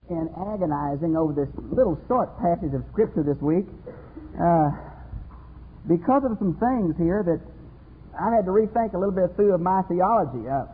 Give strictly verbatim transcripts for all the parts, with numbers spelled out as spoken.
and agonizing over this little short passage of Scripture this week uh, because of some things here that I had to rethink a little bit through of my theology. Uh,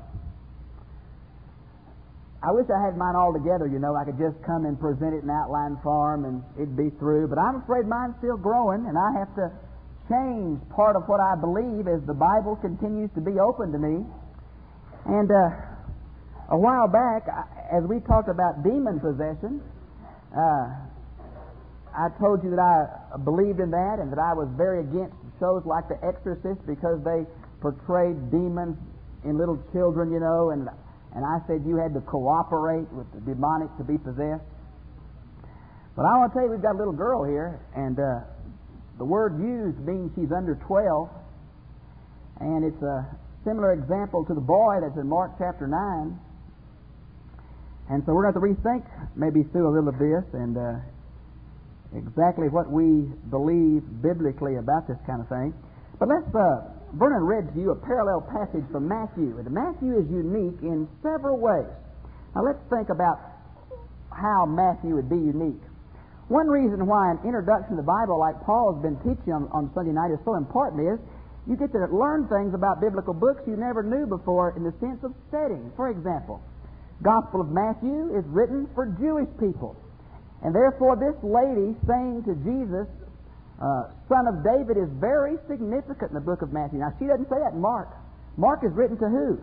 I wish I had mine all together, you know. I could just come and present it in outline form and it'd be through. But I'm afraid mine's still growing, and I have to change part of what I believe as the Bible continues to be open to me. And uh, a while back, as we talked about demon possession, uh, I told you that I believed in that and that I was very against shows like The Exorcist because they portrayed demons in little children, you know, and and I said you had to cooperate with the demonic to be possessed. But I want to tell you, we've got a little girl here, and uh, the word used means she's under twelve, and it's a similar example to the boy that's in Mark chapter nine. And so we're going to have to rethink maybe through a little of this and uh, exactly what we believe biblically about this kind of thing. But let's, uh, Vernon read to you a parallel passage from Matthew. And Matthew is unique in several ways. Now let's think about how Matthew would be unique. One reason why an introduction to the Bible like Paul has been teaching on, on Sunday night is so important is you get to learn things about biblical books you never knew before in the sense of setting. For example, Gospel of Matthew is written for Jewish people. And therefore this lady saying to Jesus, uh, son of David, is very significant in the book of Matthew. Now she doesn't say that in Mark. Mark is written to who?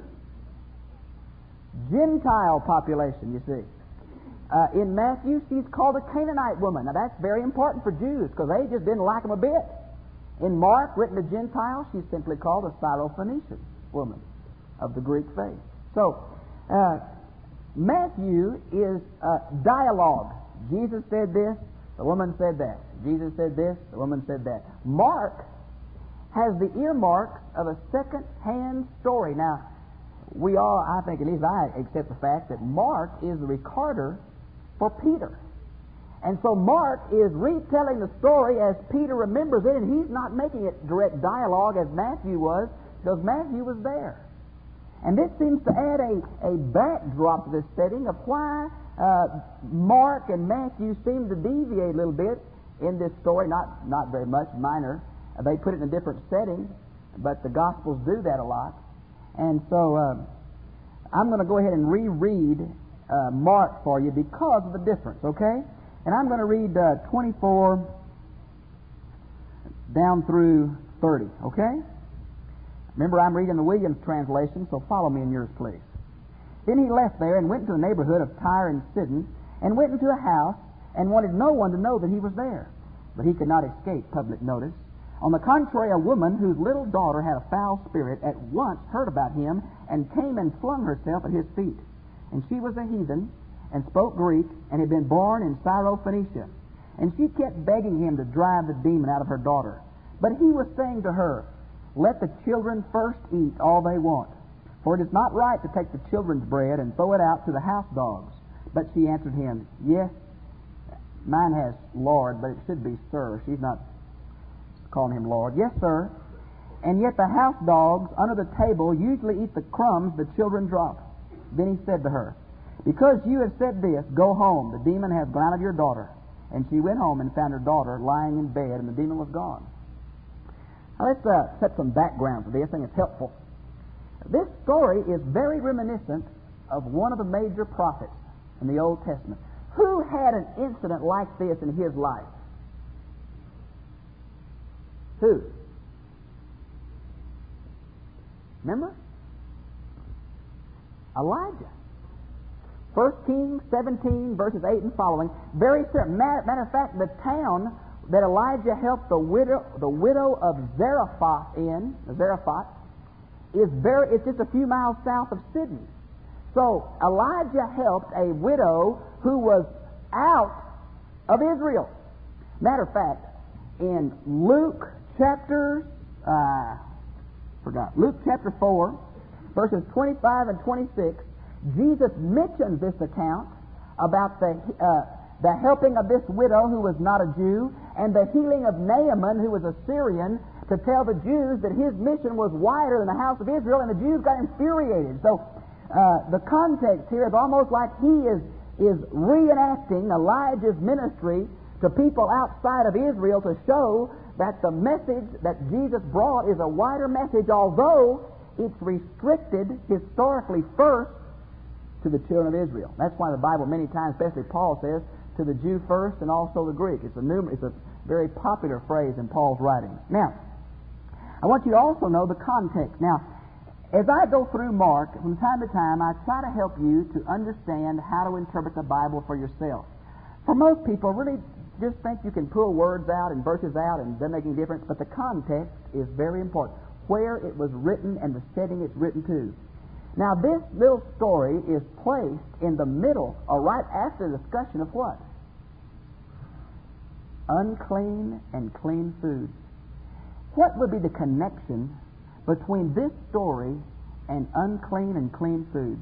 Gentile population, you see. Uh, in Matthew, she's called a Canaanite woman. Now that's very important for Jews because they just didn't like them a bit. In Mark, written to Gentiles, she's simply called a Syrophoenician woman of the Greek faith. So, uh, Matthew is uh, dialogue. Jesus said this, the woman said that. Jesus said this, the woman said that. Mark has the earmark of a second-hand story. Now, we all, I think, at least I accept the fact that Mark is the recorder for Peter. And so Mark is retelling the story as Peter remembers it, and he's not making it direct dialogue as Matthew was, because Matthew was there. And this seems to add a, a backdrop to this setting of why uh, Mark and Matthew seem to deviate a little bit in this story. Not, not very much, minor. They put it in a different setting, but the Gospels do that a lot. And so uh, I'm going to go ahead and reread uh, Mark for you because of the difference, okay? And I'm going to read uh, twenty-four down through thirty, okay? Remember, I'm reading the Williams translation, so follow me in yours, please. Then he left there and went to the neighborhood of Tyre and Sidon, and went into a house, and wanted no one to know that he was there. But he could not escape public notice. On the contrary, a woman whose little daughter had a foul spirit at once heard about him, and came and flung herself at his feet. And she was a heathen, and spoke Greek, and had been born in Syrophoenicia. And she kept begging him to drive the demon out of her daughter. But he was saying to her, let the children first eat all they want, for it is not right to take the children's bread and throw it out to the house dogs. But she answered him, yes, mine has Lord, but it should be sir. She's not calling him Lord. Yes, sir. And yet the house dogs under the table usually eat the crumbs the children drop. Then he said to her, because you have said this, go home. The demon has gone out of your daughter. And she went home and found her daughter lying in bed, and the demon was gone. Now let's uh, set some background for this. I think it's helpful. This story is very reminiscent of one of the major prophets in the Old Testament. Who had an incident like this in his life? Who? Remember? Elijah. First Kings seventeen, verses eight and following. Very certain. Matter, matter of fact, the town that Elijah helped the widow, the widow of Zarephath in, Zarephath, is very, it's just a few miles south of Sidon. So Elijah helped a widow who was out of Israel. Matter of fact, in Luke chapter, uh, forgot, Luke chapter four, verses twenty-five and twenty-six, Jesus mentions this account about the uh, the helping of this widow who was not a Jew, and the healing of Naaman, who was a Syrian, to tell the Jews that his mission was wider than the house of Israel, and the Jews got infuriated. So uh, the context here is almost like he is is reenacting Elijah's ministry to people outside of Israel to show that the message that Jesus brought is a wider message, although it's restricted historically first to the children of Israel. That's why the Bible many times, especially Paul says, to the Jew first and also the Greek. It's a numer- it's a very popular phrase in Paul's writings. Now, I want you to also know the context. Now, as I go through Mark, from time to time, I try to help you to understand how to interpret the Bible for yourself. For most people, really just think you can pull words out and verses out and it doesn't make any difference, but the context is very important. Where it was written and the setting it's written to. Now, this little story is placed in the middle, or right after the discussion of what? Unclean and clean foods. What would be the connection between this story and unclean and clean foods?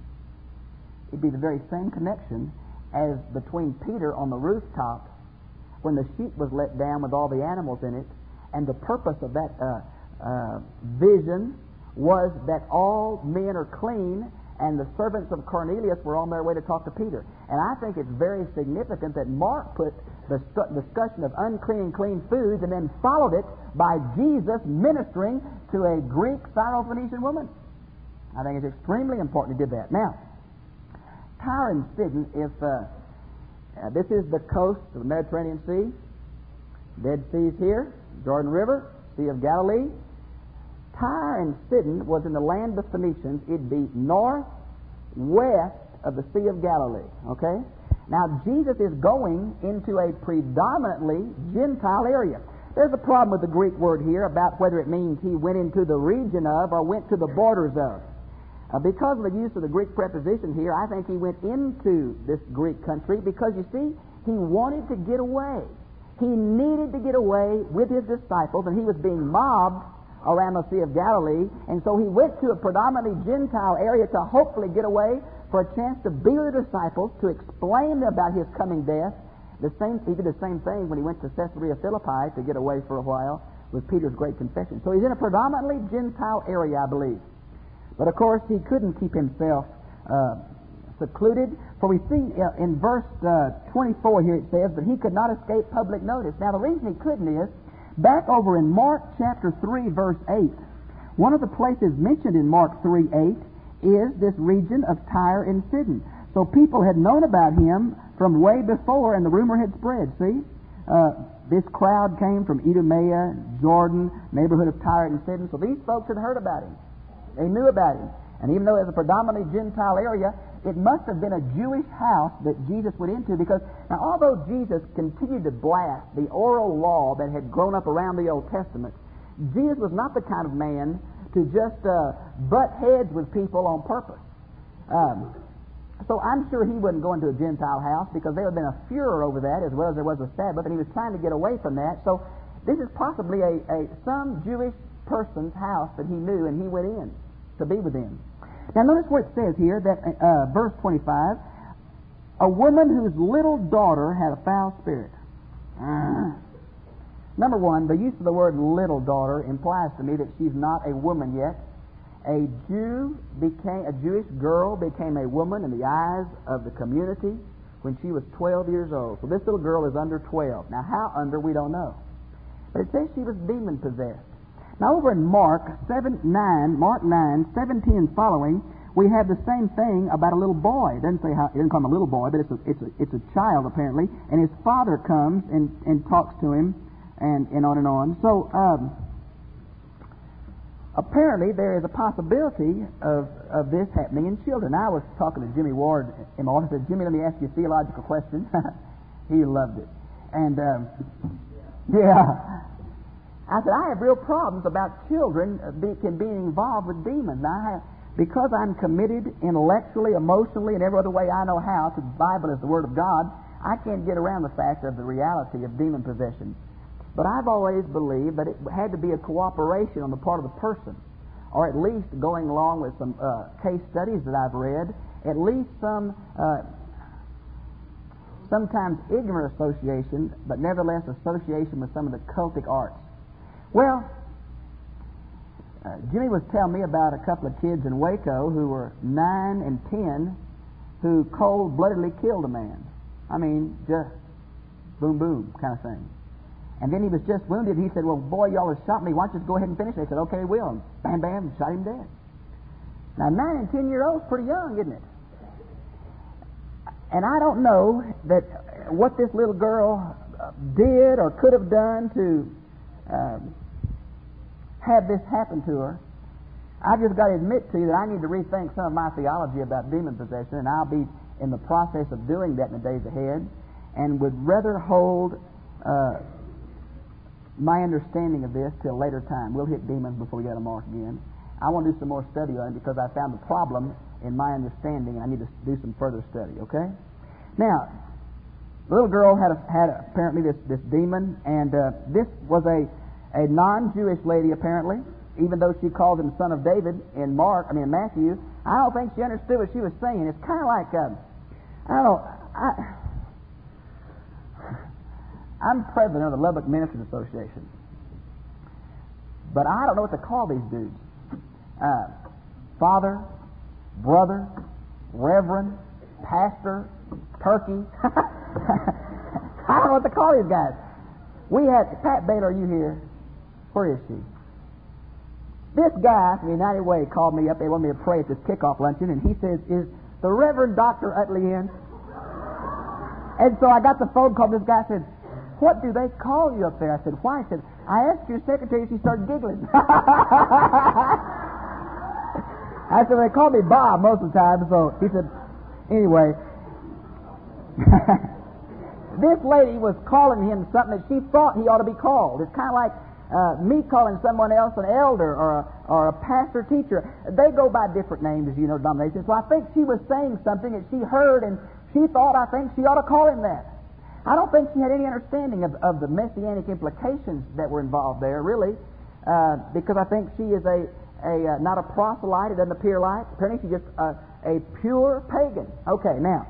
It'd be the very same connection as between Peter on the rooftop when the sheep was let down with all the animals in it, and the purpose of that uh, uh, vision was that all men are clean, and the servants of Cornelius were on their way to talk to Peter. And I think it's very significant that Mark put the st- discussion of unclean and clean foods and then followed it by Jesus ministering to a Greek Syrophoenician woman. I think it's extremely important he did that. Now, Tyre and Sidon, if uh, uh, this is the coast of the Mediterranean Sea, Dead Sea's here, Jordan River, Sea of Galilee. Tyre and Sidon was in the land of the Phoenicians. It'd be north, west of the Sea of Galilee. Okay? Now, Jesus is going into a predominantly Gentile area. There's a problem with the Greek word here about whether it means he went into the region of or went to the borders of. Uh, because of the use of the Greek preposition here, I think he went into this Greek country because, you see, he wanted to get away. He needed to get away with his disciples, and he was being mobbed around the Sea of Galilee, and so he went to a predominantly Gentile area to hopefully get away for a chance to be with the disciples, to explain about his coming death. The same, he did the same thing when he went to Caesarea Philippi to get away for a while with Peter's great confession. So he's in a predominantly Gentile area, I believe. But of course, he couldn't keep himself uh, secluded. For we see uh, in verse uh, twenty-four here it says, but he could not escape public notice. Now the reason he couldn't is, back over in Mark chapter three, verse eight, one of the places mentioned in Mark three eight is this region of Tyre and Sidon. So people had known about him from way before, and the rumor had spread. See? Uh, this crowd came from Idumea, Jordan, neighborhood of Tyre and Sidon. So these folks had heard about him. They knew about him. And even though it was a predominantly Gentile area, it must have been a Jewish house that Jesus went into, because now although Jesus continued to blast the oral law that had grown up around the Old Testament, Jesus was not the kind of man to just uh, butt heads with people on purpose. Um, so I'm sure he wouldn't go into a Gentile house because there would have been a furor over that as well as there was a Sabbath, and he was trying to get away from that. So this is possibly a, a some Jewish person's house that he knew, and he went in to be with them. Now notice what it says here, that uh, verse twenty-five, a woman whose little daughter had a foul spirit. Uh, number one, the use of the word little daughter implies to me that she's not a woman yet. A Jew became, a Jewish girl became a woman in the eyes of the community when she was twelve years old. So this little girl is under twelve. Now how under, we don't know. But it says she was demon possessed. Now over in Mark seven nine, Mark nine seventeen and following, we have the same thing about a little boy. It doesn't say how, it doesn't call him a little boy, but it's a it's a it's a child apparently, and his father comes and, and talks to him, and, and on and on. So um, apparently there is a possibility of, of this happening in children. I was talking to Jimmy Ward in my office. I said, Jimmy, let me ask you a theological question. He loved it, and um, yeah. I said, I have real problems about children be, can being involved with demons. Now, I have, because I'm committed intellectually, emotionally, and every other way I know how to the Bible as the Word of God, I can't get around the fact of the reality of demon possession. But I've always believed that it had to be a cooperation on the part of the person, or at least going along with some uh, case studies that I've read, at least some uh, sometimes ignorant association, but nevertheless association with some of the cultic arts. Well, uh, Jimmy was telling me about a couple of kids in Waco who were nine and ten, who cold-bloodedly killed a man. I mean, just boom, boom kind of thing. And then he was just wounded. He said, well, boy, y'all have shot me. Why don't you just go ahead and finish it? They said, okay, we'll. And bam, bam, shot him dead. Now, nine and ten-year-olds, pretty young, isn't it? And I don't know that what this little girl did or could have done to um, have this happen to her. I've just got to admit to you that I need to rethink some of my theology about demon possession, and I'll be in the process of doing that in the days ahead, and would rather hold uh, my understanding of this till a later time. We'll hit demons before we get a mark again. I want to do some more study on it because I found the problem in my understanding, and I need to do some further study, okay? Now, the little girl had a, had a, apparently this, this demon, and uh, this was a, a non-Jewish lady apparently, even though she called him son of David in Mark, I mean in Matthew. I don't think she understood what she was saying. It's kind of like, uh, I don't know, I, I'm president of the Lubbock Ministers Association, but I don't know what to call these dudes. Uh, father, brother, reverend, pastor, turkey. I don't know what to call these guys. We had, Pat Baylor, are you here? Where is she? This guy from United Way called me up. They wanted me to pray at this kickoff luncheon, and he says, is the Reverend Doctor Utley in? And so I got the phone call. This guy said, what do they call you up there? I said, why? He said, I asked your secretary. She started giggling. I said, they call me Bob most of the time. So he said, anyway, this lady was calling him something that she thought he ought to be called. It's kind of like uh, me calling someone else an elder or a, or a pastor teacher. They go by different names, as you know, denominations. So I think she was saying something that she heard, and she thought, I think, she ought to call him that. I don't think she had any understanding of, of the messianic implications that were involved there, really, uh, because I think she is a, a uh, not a proselyte. It doesn't appear like. Apparently she's just a, a pure pagan. Okay, now,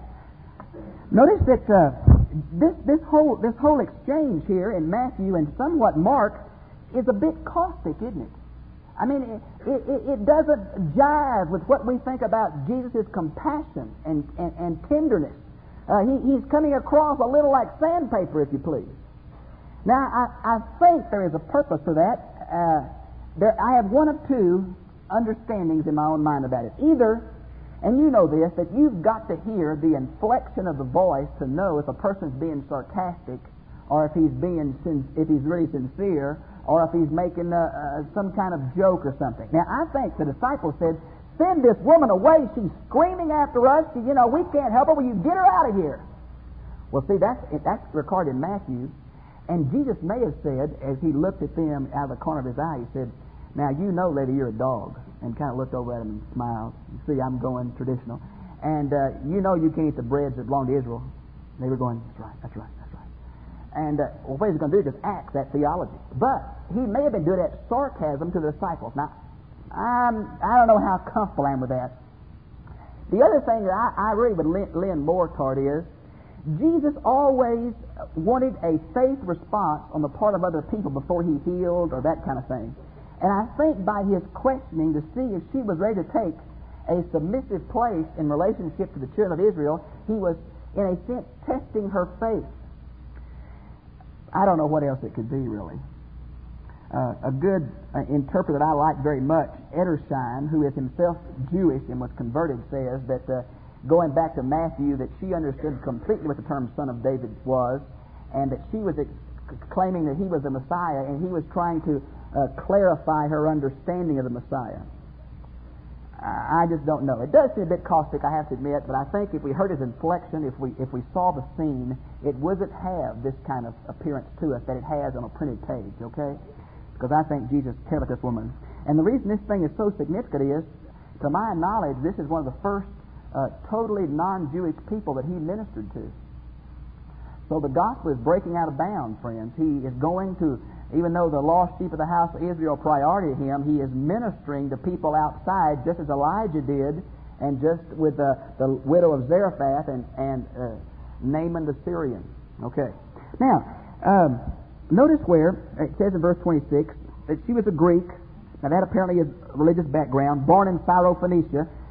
notice that uh, this this whole this whole exchange here in Matthew and somewhat Mark is a bit caustic, isn't it? I mean, it, it, it doesn't jive with what we think about Jesus' compassion and, and, and tenderness. Uh, he, he's coming across a little like sandpaper, if you please. Now, I, I think there is a purpose for that. Uh, there, I have one of two understandings in my own mind about it. Either, and you know this, that you've got to hear the inflection of the voice to know if a person's being sarcastic, or if he's being sin- if he's really sincere, or if he's making uh, uh, some kind of joke or something. Now, I think the disciples said, send this woman away. She's screaming after us. She, you know, we can't help her. Will you get her out of here? Well, see, that's, that's recorded in Matthew. And Jesus may have said, as he looked at them out of the corner of his eye, he said, now, you know, lady, you're a dog. And kind of looked over at him and smiled. You see, I'm going traditional. And uh, you know you can't eat the breads that belong to Israel. And they were going, that's right, that's right, that's right. And uh, well, what he's going to do is just axe that theology. But he may have been doing that sarcasm to the disciples. Now, I'm, I don't know how comfortable I am with that. The other thing that I, I really would lean, lean more toward is Jesus always wanted a faith response on the part of other people before he healed or that kind of thing. And I think by his questioning to see if she was ready to take a submissive place in relationship to the children of Israel, he was, in a sense, testing her faith. I don't know what else it could be, really. Uh, a good uh, interpreter that I like very much, Edersheim, who is himself Jewish and was converted, says that, uh, going back to Matthew, that she understood completely what the term son of David was, and that she was ex- claiming that he was the Messiah, and he was trying to uh, clarify her understanding of the Messiah. I just don't know. It does seem a bit caustic, I have to admit, but I think if we heard his inflection, if we if we saw the scene, it wouldn't have this kind of appearance to us that it has on a printed page, okay? Because I think Jesus cared about this woman. And the reason this thing is so significant is, to my knowledge, this is one of the first uh, totally non-Jewish people that he ministered to. So the gospel is breaking out of bounds, friends. He is going to, even though the lost sheep of the house of Israel priority to him, he is ministering to people outside, just as Elijah did, and just with the, the widow of Zarephath and, and uh, Naaman the Syrian. Okay. Now, um, notice where it says in verse twenty-six that she was a Greek. Now that apparently is religious background, born in Syrophoenicia.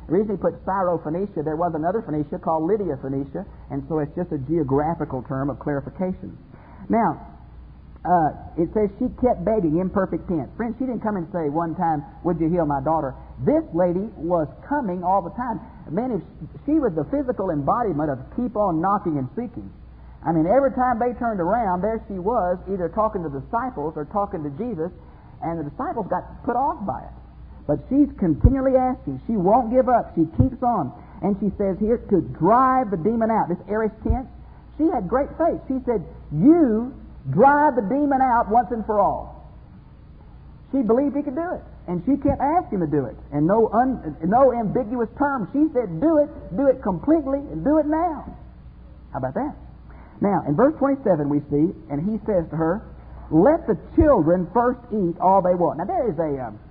The reason he put Syrophoenicia, there was another Phoenicia called Lydia Phoenicia, and so it's just a geographical term of clarification. Now, uh, it says she kept begging, imperfect tense. Friends, she didn't come and say one time, would you heal my daughter? This lady was coming all the time. Man, if she was the physical embodiment of keep on knocking and seeking. I mean, every time they turned around, there she was, either talking to the disciples or talking to Jesus, and the disciples got put off by it. But she's continually asking. She won't give up. She keeps on. And she says here, to drive the demon out. This aorist tense, she had great faith. She said, you drive the demon out once and for all. She believed he could do it. And she kept asking to do it. And no un, no ambiguous terms. She said, do it, do it completely, and do it now. How about that? Now, in verse twenty-seven we see, and he says to her, let the children first eat all they want. Now, there is a um,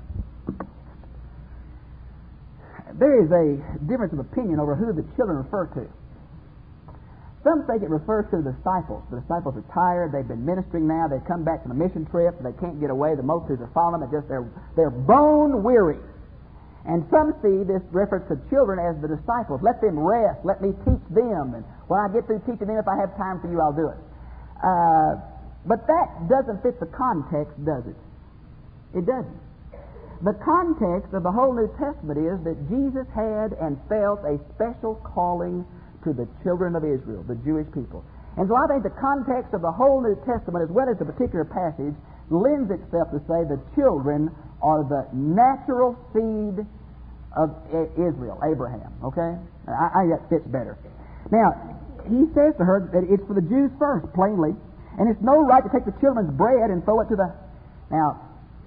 there is a difference of opinion over who the children refer to. Some think it refers to the disciples. The disciples are tired. They've been ministering now. They've come back from a mission trip. They can't get away. The multitudes are following them. They're just they're they're bone weary. And some see this reference to children as the disciples. Let them rest. Let me teach them. And when I get through teaching them, if I have time for you, I'll do it. Uh, but that doesn't fit the context, does it? It doesn't. The context of the whole New Testament is that Jesus had and felt a special calling to the children of Israel, the Jewish people. And so I think the context of the whole New Testament, as well as the particular passage, lends itself to say the children are the natural seed of Israel, Abraham. Okay? I, I think that fits better. Now, he says to her that it's for the Jews first, plainly, and it's no right to take the children's bread and throw it to the... Now,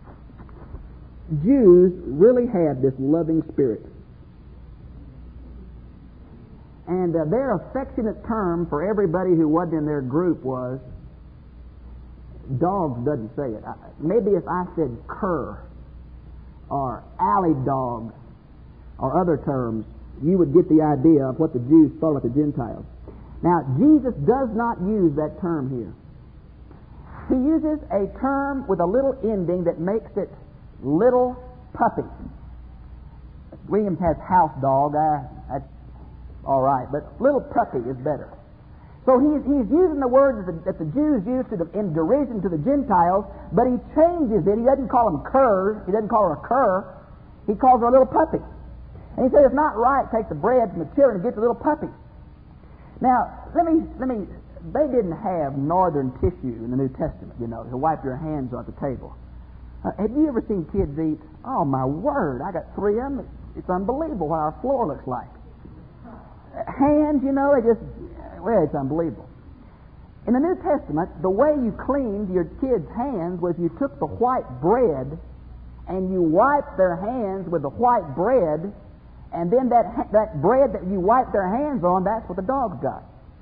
Jews really had this loving spirit. And uh, their affectionate term for everybody who wasn't in their group was, dogs doesn't say it. I, maybe if I said cur or alley dog or other terms, you would get the idea of what the Jews thought about the Gentiles. Now, Jesus does not use that term here. He uses a term with a little ending that makes it little puppy. Williams has house dog. I, that's all right, but little puppy is better. So he's, he's using the word that the, that the Jews used to the, in derision to the Gentiles, but he changes it. He doesn't call them curs. He doesn't call her a cur. He calls her a little puppy. And he said it's not right to take the bread from the children and get the little puppy. Now, let me, let me, they didn't have northern tissue in the New Testament, you know, to wipe your hands on at the table. Uh, have you ever seen kids eat? Oh, my word, I got three of them. It's unbelievable what our floor looks like. Hands, you know, they just, well, it's unbelievable. In the New Testament, the way you cleaned your kids' hands was you took the white bread and you wiped their hands with the white bread, and then that that bread that you wiped their hands on, that's what the dogs got.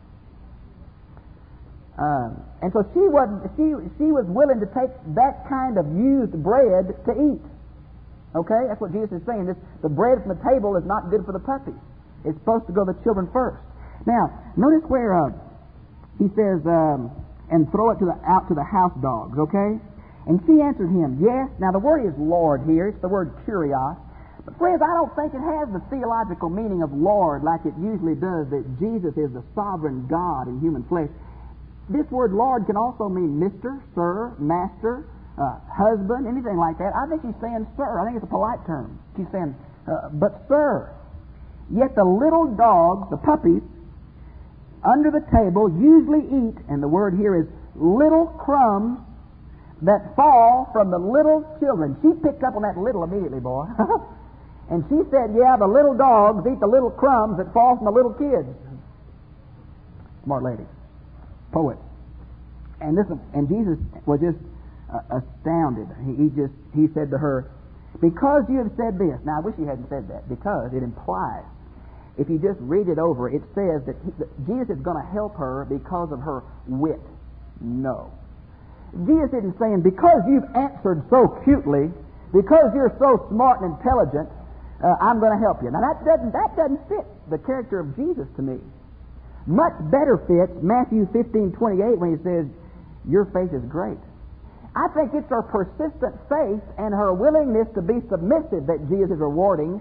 Um, and so she wasn't, she she was willing to take that kind of used bread to eat. Okay, that's what Jesus is saying. This the bread from the table is not good for the puppies. It's supposed to go to the children first. Now, notice where uh, he says, um, and throw it to the, out to the house dogs, okay? And she answered him, yes. Now, the word is Lord here. It's the word kurios. But, friends, I don't think it has the theological meaning of Lord like it usually does, that Jesus is the sovereign God in human flesh. This word Lord can also mean Mister, Sir, Master, uh, husband, anything like that. I think he's saying Sir. I think it's a polite term. He's saying, uh, but Sir. Yet the little dogs, the puppies, under the table usually eat, and the word here is little crumbs that fall from the little children. She picked up on that little immediately, boy. And she said, yeah, the little dogs eat the little crumbs that fall from the little kids. Smart lady. Poet. And this, and Jesus was just uh, astounded. He, he just, he said to her, because you have said this. Now, I wish he hadn't said that, because it implies, if you just read it over, it says that, he, that Jesus is going to help her because of her wit. No. Jesus isn't saying, because you've answered so cutely, because you're so smart and intelligent, uh, I'm going to help you. Now, that doesn't, that doesn't fit the character of Jesus to me. Much better fits Matthew fifteen twenty-eight when he says, your faith is great. I think it's her persistent faith and her willingness to be submissive that Jesus is rewarding.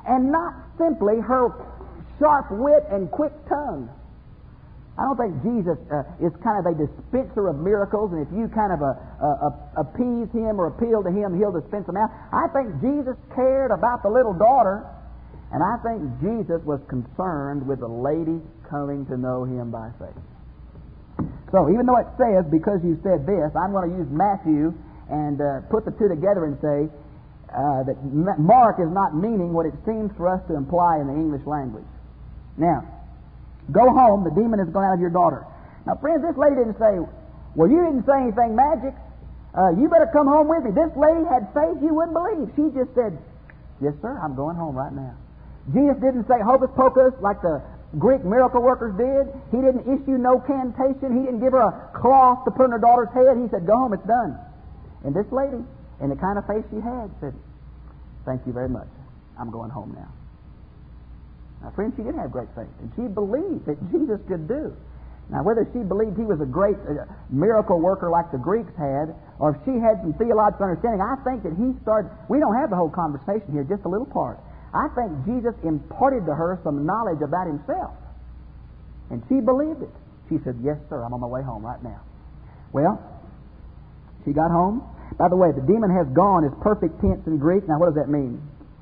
and not simply her sharp wit and quick tongue. I don't think Jesus uh, is kind of a dispenser of miracles, and if you kind of uh, uh, appease him or appeal to him, he'll dispense them out. I think Jesus cared about the little daughter, and I think Jesus was concerned with the lady coming to know him by faith. So even though it says, because you said this, I'm going to use Matthew and uh, put the two together and say uh, that Mark is not meaning what it seems for us to imply in the English language. Now, go home, the demon has gone out of your daughter. Now, friends, this lady didn't say, well, you didn't say anything magic. Uh, you better come home with me. This lady had faith you wouldn't believe. She just said, yes, sir, I'm going home right now. Jesus didn't say hocus pocus like the Greek miracle workers did. He didn't issue no cantation. He didn't give her a cloth to put on her daughter's head. He said, go home, it's done. And this lady, in the kind of faith she had, said, thank you very much. I'm going home now. Now, friends, she did have great faith, and she believed that Jesus could do. Now, whether she believed he was a great uh, miracle worker like the Greeks had, or if she had some theological understanding, I think that he started, we don't have the whole conversation here, just a little part. I think Jesus imparted to her some knowledge about himself, and she believed it. She said, yes, sir, I'm on my way home right now. Well, she got home. By the way, the demon has gone is perfect tense in Greek. Now, what does that mean?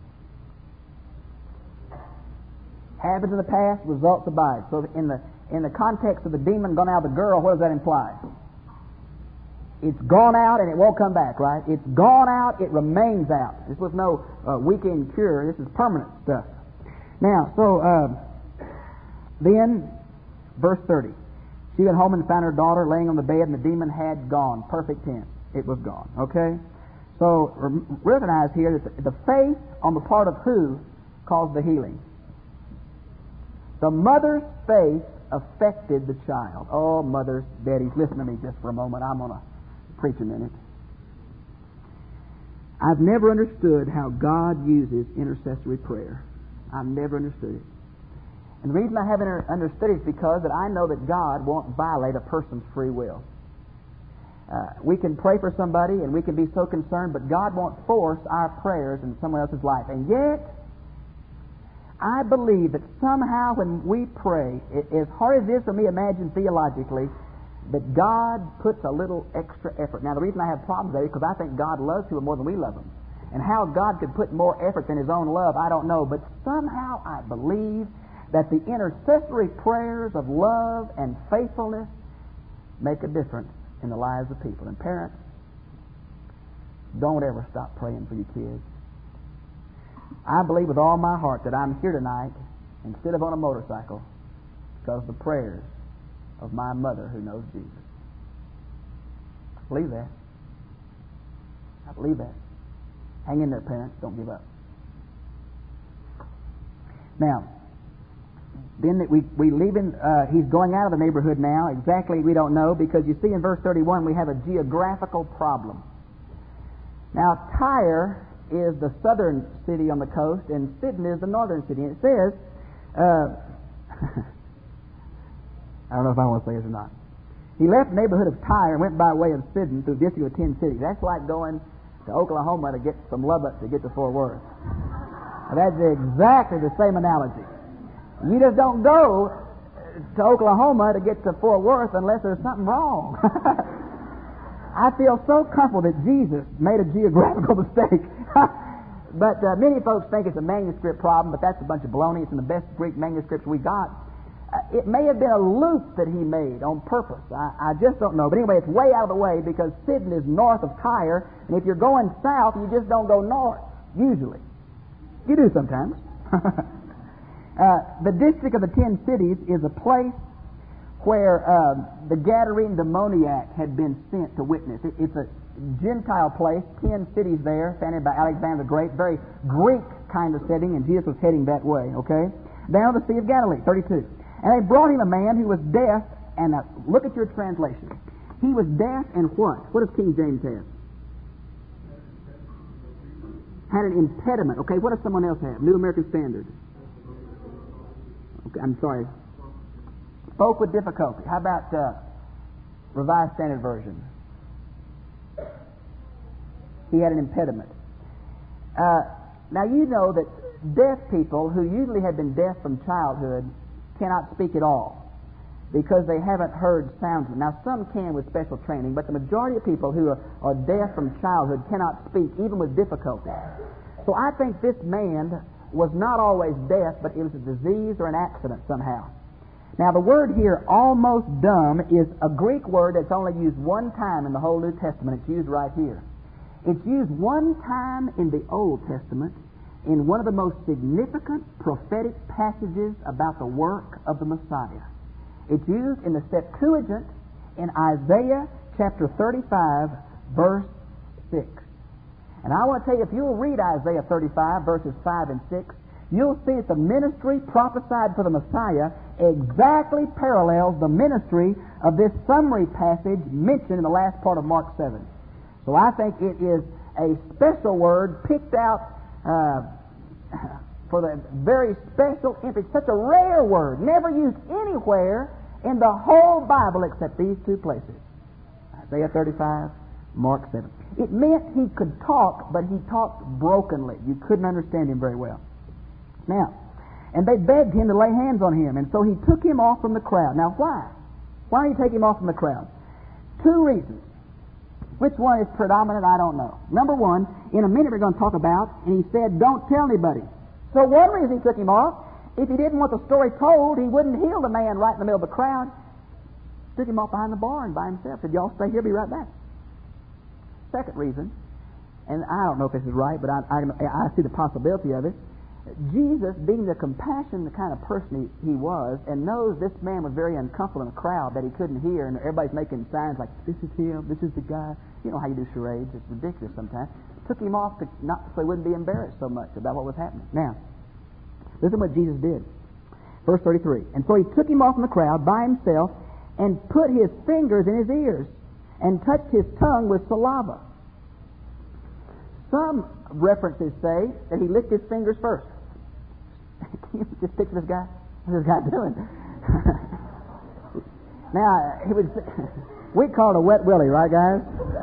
Happens in the past, results abide. So in the in the context of the demon gone out of the girl, what does that imply? It's gone out and it won't come back, right? It's gone out, it remains out. This was no uh, weekend cure. This is permanent stuff. Now, so uh, then, verse thirty. She went home and found her daughter laying on the bed, and the demon had gone. Perfect tense. It was gone. Okay? So recognize here that the, the faith on the part of who caused the healing? The mother's faith affected the child. Oh, mothers, daddies, listen to me just for a moment. I'm going to preach a minute. I've never understood how God uses intercessory prayer. I've never understood it. And the reason I haven't understood it is because that I know that God won't violate a person's free will. Uh, we can pray for somebody and we can be so concerned, but God won't force our prayers in someone else's life. And yet, I believe that somehow when we pray, it, as hard as it is for me to imagine theologically, that God puts a little extra effort. Now, the reason I have problems with that is because I think God loves people more than we love them. And how God could put more effort than his own love, I don't know. But somehow I believe that the intercessory prayers of love and faithfulness make a difference in the lives of people. And parents, don't ever stop praying for your kids. I believe with all my heart that I'm here tonight instead of on a motorcycle because of the prayers of my mother who knows Jesus. I believe that. I believe that. Hang in there, parents. Don't give up. Now, then that we we leaving. Uh, he's going out of the neighborhood now. Exactly, we don't know, because you see in verse thirty-one we have a geographical problem. Now, Tyre is the southern city on the coast, and Sidon is the northern city. And it says, uh, I don't know if I want to say this or not. He left the neighborhood of Tyre and went by way of Sidon through the district of ten cities. That's like going to Oklahoma to get from Lubbock to get to Fort Worth. Now, that's exactly the same analogy. You just don't go to Oklahoma to get to Fort Worth unless there's something wrong. I feel so comfortable that Jesus made a geographical mistake. But uh, many folks think it's a manuscript problem, but that's a bunch of baloney. It's in the best Greek manuscripts we got. Uh, it may have been a loop that he made on purpose. I, I just don't know. But anyway, it's way out of the way because Sidon is north of Tyre, and if you're going south, you just don't go north, usually. You do sometimes. uh, the district of the ten cities is a place where uh, the Gadarene demoniac had been sent to witness. It, it's a Gentile place, ten cities there, founded by Alexander the Great, very Greek kind of setting, and Jesus was heading that way, okay? Down to the Sea of Galilee, thirty-two. And they brought him a man who was deaf, and uh, look at your translation. He was deaf and what? What does King James have? Had an impediment. Okay, what does someone else have? New American Standard. Okay, I'm sorry. Spoke with difficulty. How about uh, Revised Standard Version? He had an impediment. Uh, now you know that deaf people who usually have been deaf from childhood cannot speak at all because they haven't heard sounds. Now, some can with special training, but the majority of people who are, are deaf from childhood cannot speak, even with difficulty. So I think this man was not always deaf, but it was a disease or an accident somehow. Now, the word here, almost dumb, is a Greek word that's only used one time in the whole New Testament. It's used right here. It's used one time in the Old Testament in one of the most significant prophetic passages about the work of the Messiah. It's used in the Septuagint in Isaiah chapter thirty-five, verse six. And I want to tell you, if you'll read Isaiah thirty-five, verses five and six, you'll see that the ministry prophesied for the Messiah exactly parallels the ministry of this summary passage mentioned in the last part of Mark seven. So I think it is a special word picked out uh, for the very special emphasis. Such a rare word, never used anywhere in the whole Bible except these two places. Isaiah thirty-five, Mark seven. It meant he could talk, but he talked brokenly. You couldn't understand him very well. Now, and they begged him to lay hands on him, and so he took him off from the crowd. Now, why? Why did he take him off from the crowd? Two reasons. Which one is predominant, I don't know. Number one, in a minute we're going to talk about, and he said, don't tell anybody. So one reason he took him off, if he didn't want the story told, he wouldn't heal the man right in the middle of the crowd. Took him off behind the barn by himself. Said, y'all stay here, be right back. Second reason, and I don't know if this is right, but I, I, I see the possibility of it. Jesus, being the compassionate kind of person he, he was, and knows this man was very uncomfortable in a crowd that he couldn't hear, and everybody's making signs like, this is him, this is the guy. You know how you do charades. It's ridiculous sometimes. Took him off to not so he wouldn't be embarrassed so much about what was happening. Now, listen to what Jesus did. Verse thirty-three. And so he took him off from the crowd by himself and put his fingers in his ears and touched his tongue with saliva. Some references say that he licked his fingers first. Can you just picture this guy? What's this guy doing? Now, he would. We call it a wet willy, right, guys?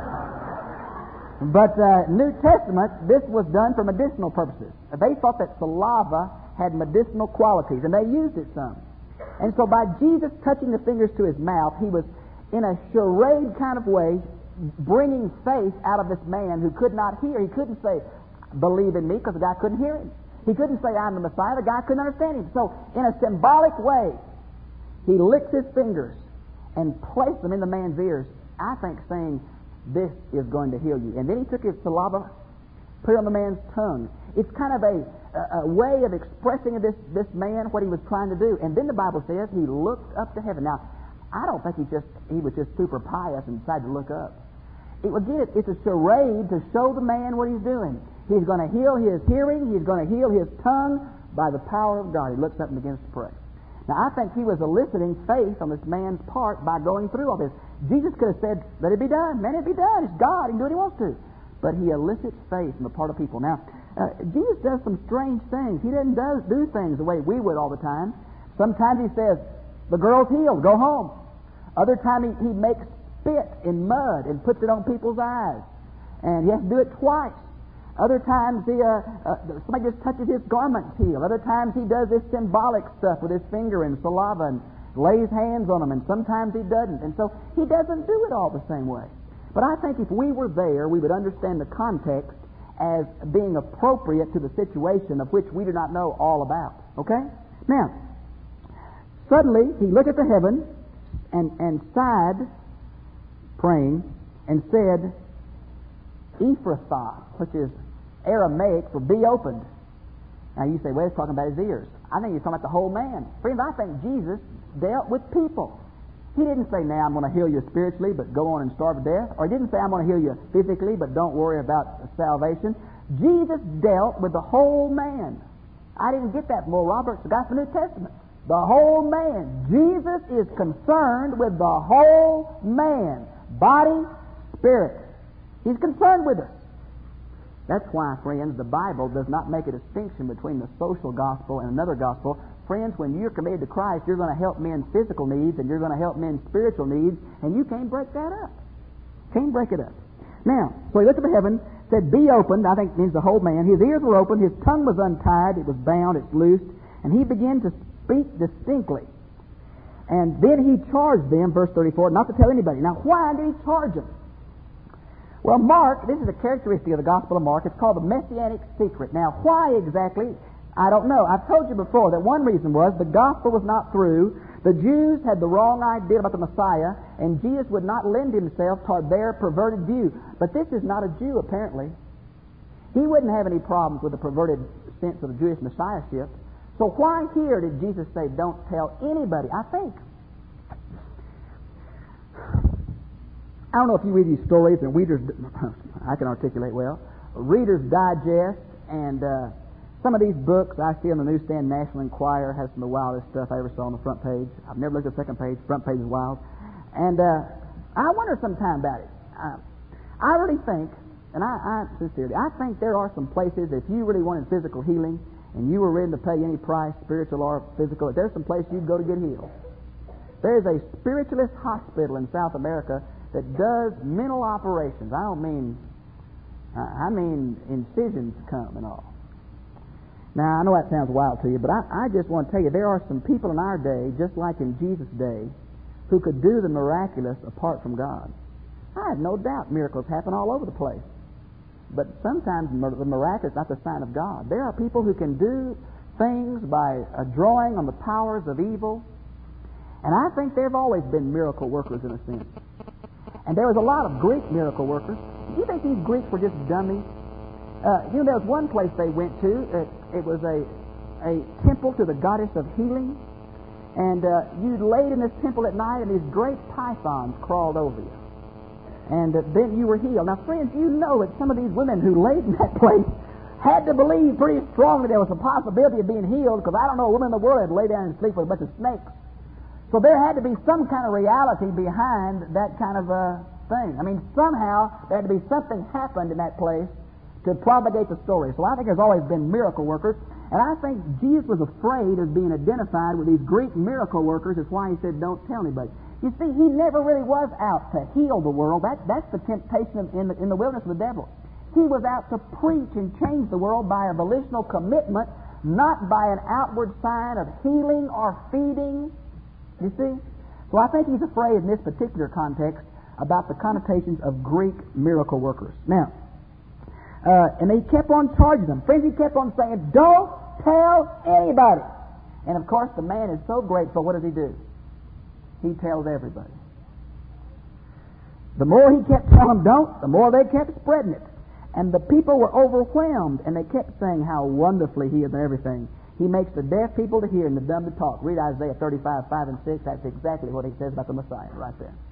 But uh, New Testament, this was done for medicinal purposes. They thought that saliva had medicinal qualities, and they used it some. And so by Jesus touching the fingers to his mouth, he was, in a charade kind of way, bringing faith out of this man who could not hear. He couldn't say, believe in me, because the guy couldn't hear him. He couldn't say, I'm the Messiah. The guy couldn't understand him. So, in a symbolic way, he licks his fingers and placed them in the man's ears, I think saying, this is going to heal you. And then he took his saliva, put it on the man's tongue. It's kind of a, a, a way of expressing to this, this man what he was trying to do. And then the Bible says he looked up to heaven. Now, I don't think he just he was just super pious and decided to look up. It, again, it's a charade to show the man what he's doing. He's going to heal his hearing. He's going to heal his tongue by the power of God. He looks up and begins to pray. Now, I think he was eliciting faith on this man's part by going through all this. Jesus could have said, let it be done. Man, it be done. It's God. He can do what he wants to. But he elicits faith on the part of people. Now, uh, Jesus does some strange things. He doesn't do, do things the way we would all the time. Sometimes he says, the girl's healed. Go home. Other time he, he makes spit in mud and puts it on people's eyes. And he has to do it twice. Other times he, uh, uh, somebody just touches his garment, heal. Other times he does this symbolic stuff with his finger and saliva and lays hands on them, and sometimes he doesn't. And so he doesn't do it all the same way. But I think if we were there, we would understand the context as being appropriate to the situation of which we do not know all about. Okay? Now, suddenly he looked at the heaven and, and sighed, praying, and said, Ephrathah, which is Aramaic for be opened. Now you say, well, he's talking about his ears. I think he's talking about the whole man. Friends, I think Jesus dealt with people. He didn't say, now I'm going to heal you spiritually, but go on and starve to death. Or he didn't say, I'm going to heal you physically, but don't worry about salvation. Jesus dealt with the whole man. I didn't get that from Oral Roberts, the guy from the New Testament. The whole man. Jesus is concerned with the whole man. Body, spirit. He's concerned with us. That's why, friends, the Bible does not make a distinction between the social gospel and another gospel. Friends, when you're committed to Christ, you're going to help men's physical needs and you're going to help men's spiritual needs, and you can't break that up. Can't break it up. Now, so he looked up to heaven, said, be opened. I think it means the whole man. His ears were opened. His tongue was untied. It was bound. It's loosed. And he began to speak distinctly. And then he charged them, verse thirty-four, not to tell anybody. Now, why did he charge them? Well, Mark, this is a characteristic of the Gospel of Mark. It's called the Messianic secret. Now, why exactly? I don't know. I've told you before that one reason was the Gospel was not through. The Jews had the wrong idea about the Messiah, and Jesus would not lend himself toward their perverted view. But this is not a Jew, apparently. He wouldn't have any problems with the perverted sense of the Jewish Messiahship. So why here did Jesus say, don't tell anybody? I think. I don't know if you read these stories, and Reader's, I can articulate well, Reader's Digest, and uh, some of these books I see on the newsstand. National Enquirer has some of the wildest stuff I ever saw on the front page. I've never looked at the second page. Front page is wild. And uh, I wonder sometime about it. Uh, I really think, and I, I sincerely, I think there are some places, if you really wanted physical healing, and you were ready to pay any price, spiritual or physical, there's some place you'd go to get healed. There's a spiritualist hospital in South America that does mental operations. I don't mean, I mean incisions come and all. Now, I know that sounds wild to you, but I, I just want to tell you, there are some people in our day, just like in Jesus' day, who could do the miraculous apart from God. I have no doubt miracles happen all over the place. But sometimes the miraculous is not the sign of God. There are people who can do things by uh, drawing on the powers of evil. And I think there have always been miracle workers in a sense. And there was a lot of Greek miracle workers. Do you think these Greeks were just dummies? Uh, you know, there was one place they went to. It, it was a, a temple to the goddess of healing. And uh, you laid in this temple at night, and these great pythons crawled over you. And uh, then you were healed. Now, friends, you know that some of these women who laid in that place had to believe pretty strongly there was a possibility of being healed, because I don't know a woman in the world that lay down and sleep with a bunch of snakes. So there had to be some kind of reality behind that kind of uh, thing. I mean, somehow there had to be something happened in that place to propagate the story. So I think there's always been miracle workers. And I think Jesus was afraid of being identified with these Greek miracle workers. That's why he said, don't tell anybody. You see, he never really was out to heal the world. That, that's the temptation of, in, the, in the wilderness of the devil. He was out to preach and change the world by a volitional commitment, not by an outward sign of healing or feeding. You see? So I think he's afraid in this particular context about the connotations of Greek miracle workers. Now, uh, and he kept on charging them. Friends, he kept on saying, don't tell anybody. And of course, the man is so grateful. What does he do? He tells everybody. The more he kept telling them don't, the more they kept spreading it. And the people were overwhelmed, and they kept saying how wonderfully he is and everything. He makes the deaf people to hear and the dumb to talk. Read Isaiah thirty-five, five and six. That's exactly what he says about the Messiah right there.